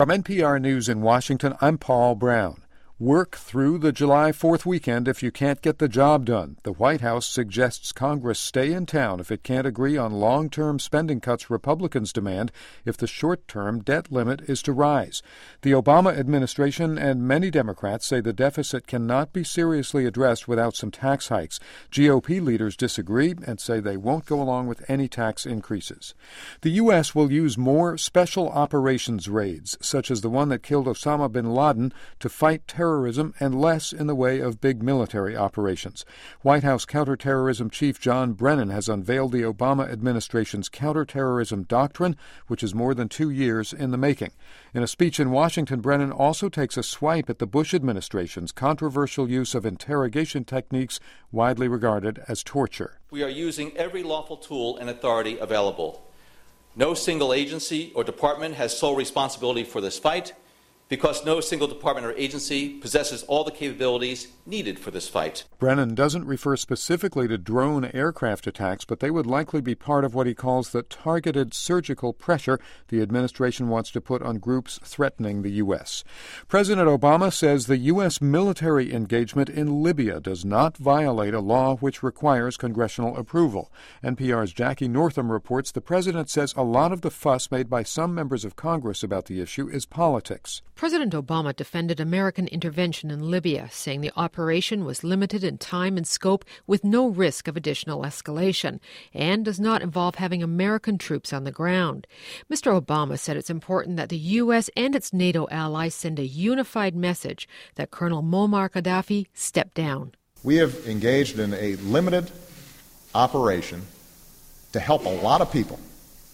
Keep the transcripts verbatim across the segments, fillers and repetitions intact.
From N P R News in Washington, I'm Paul Brown. Work through the July fourth weekend if you can't get the job done. The White House suggests Congress stay in town if it can't agree on long-term spending cuts Republicans demand if the short-term debt limit is to rise. The Obama administration and many Democrats say the deficit cannot be seriously addressed without some tax hikes. G O P leaders disagree and say they won't go along with any tax increases. The U S will use more special operations raids, such as the one that killed Osama bin Laden, to fight terrorism terrorism and less in the way of big military operations. White House counterterrorism chief John Brennan has unveiled the Obama administration's counterterrorism doctrine, which is more than two years in the making. In a speech in Washington, Brennan also takes a swipe at the Bush administration's controversial use of interrogation techniques widely regarded as torture. We are using every lawful tool and authority available. No single agency or department has sole responsibility for this fight, because no single department or agency possesses all the capabilities needed for this fight. Brennan doesn't refer specifically to drone aircraft attacks, but they would likely be part of what he calls the targeted surgical pressure the administration wants to put on groups threatening the U S. President Obama says the U S military engagement in Libya does not violate a law which requires congressional approval. N P R's Jackie Northam reports the president says a lot of the fuss made by some members of Congress about the issue is politics. President Obama defended American intervention in Libya, saying the operation was limited in time and scope with no risk of additional escalation and does not involve having American troops on the ground. Mister Obama said it's important that the U S and its NATO allies send a unified message that Colonel Muammar Gaddafi step down. We have engaged in a limited operation to help a lot of people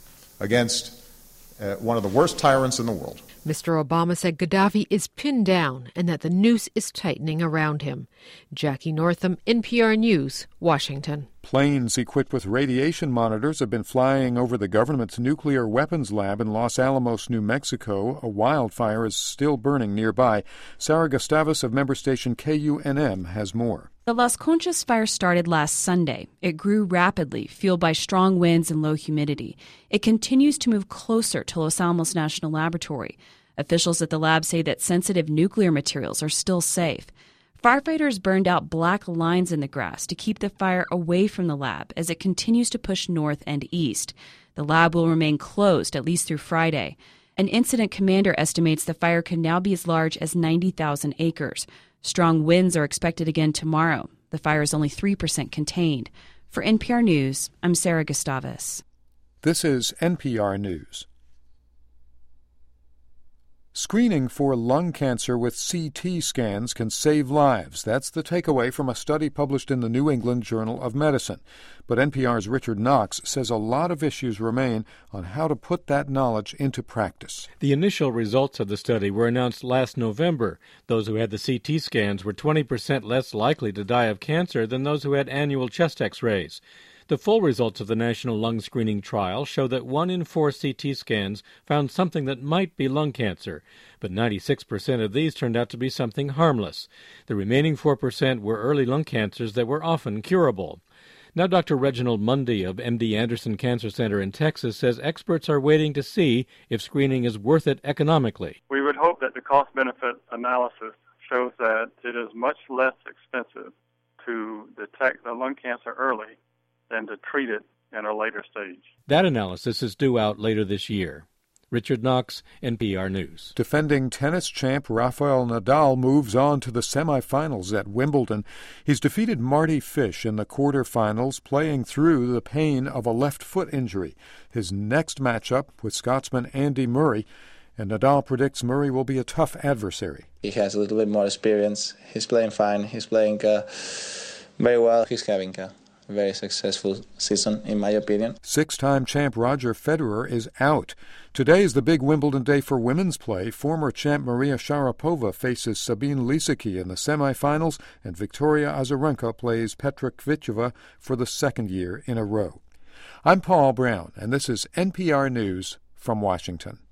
against uh, one of the worst tyrants in the world. Mister Obama said Gaddafi is pinned down and that the noose is tightening around him. Jackie Northam, N P R News, Washington. Planes equipped with radiation monitors have been flying over the government's nuclear weapons lab in Los Alamos, New Mexico. A wildfire is still burning nearby. Sarah Gustavus of member station K U N M has more. The Las Conchas fire started last Sunday. It grew rapidly, fueled by strong winds and low humidity. It continues to move closer to Los Alamos National Laboratory. Officials at the lab say that sensitive nuclear materials are still safe. Firefighters burned out black lines in the grass to keep the fire away from the lab as it continues to push north and east. The lab will remain closed at least through Friday. An incident commander estimates the fire could now be as large as ninety thousand acres. Strong winds are expected again tomorrow. The fire is only three percent contained. For N P R News, I'm Sarah Gustavus. This is N P R News. Screening for lung cancer with C T scans can save lives. That's the takeaway from a study published in the New England Journal of Medicine. But N P R's Richard Knox says a lot of issues remain on how to put that knowledge into practice. The initial results of the study were announced last November. Those who had the C T scans were twenty percent less likely to die of cancer than those who had annual chest X-rays. The full results of the National Lung Screening Trial show that one in four C T scans found something that might be lung cancer, but ninety-six percent of these turned out to be something harmless. The remaining four percent were early lung cancers that were often curable. Now Doctor Reginald Mundy of M D Anderson Cancer Center in Texas says experts are waiting to see if screening is worth it economically. We would hope that the cost-benefit analysis shows that it is much less expensive to detect the lung cancer early than to treat it in a later stage. That analysis is due out later this year. Richard Knox, N P R News. Defending tennis champ Rafael Nadal moves on to the semifinals at Wimbledon. He's defeated Marty Fish in the quarterfinals, playing through the pain of a left foot injury. His next matchup with Scotsman Andy Murray, and Nadal predicts Murray will be a tough adversary. He has a little bit more experience. He's playing fine. He's playing uh, very well. He's having a very successful season, in my opinion. Six-time champ Roger Federer is out. Today is the big Wimbledon day for women's play. Former champ Maria Sharapova faces Sabine Lisicki in the semifinals, and Victoria Azarenka plays Petra Kvitova for the second year in a row. I'm Paul Brown, and this is N P R News from Washington.